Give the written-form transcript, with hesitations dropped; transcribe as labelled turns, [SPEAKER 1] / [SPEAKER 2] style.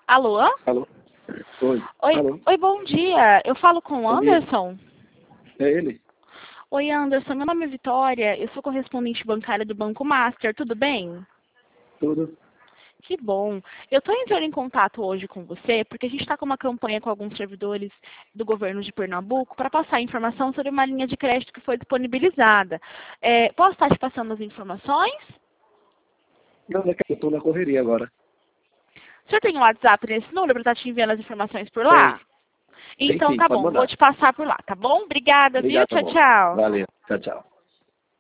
[SPEAKER 1] Alô?
[SPEAKER 2] Alô? Oi.
[SPEAKER 1] Oi,
[SPEAKER 2] Alô?
[SPEAKER 1] oi, bom dia. Eu falo com o
[SPEAKER 2] Bom dia.
[SPEAKER 1] Anderson?
[SPEAKER 2] É ele?
[SPEAKER 1] Oi, Anderson. Meu nome é Vitória. Eu sou correspondente bancária do Banco Master. Tudo bem?
[SPEAKER 2] Tudo?
[SPEAKER 1] Que bom. Eu estou entrando em contato hoje com você porque a gente está com uma campanha com alguns servidores do governo de Pernambuco para passar informação sobre uma linha de crédito que foi disponibilizada. Posso estar te passando as informações?
[SPEAKER 2] Não, é que eu tô na correria agora.
[SPEAKER 1] O senhor tem um WhatsApp nesse número para estar te enviando as informações por
[SPEAKER 2] Tem.
[SPEAKER 1] lá?
[SPEAKER 2] Tem
[SPEAKER 1] Então
[SPEAKER 2] sim,
[SPEAKER 1] tá
[SPEAKER 2] pode
[SPEAKER 1] bom, vou
[SPEAKER 2] mandar.
[SPEAKER 1] te passar por lá, tá bom? Obrigada, viu?
[SPEAKER 2] Obrigado, tá
[SPEAKER 1] Tchau,
[SPEAKER 2] bom.
[SPEAKER 1] tchau.
[SPEAKER 2] Valeu. Tchau, tchau.